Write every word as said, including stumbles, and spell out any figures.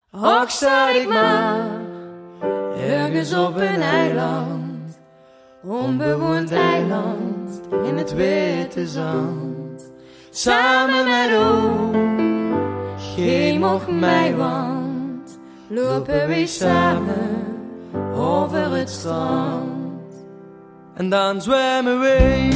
Och, zat ik maar ergens op een eiland, onbewoond eiland in het witte zand. Samen met oom, geen mocht mij, want lopen we samen over het strand. En dan zwemmen we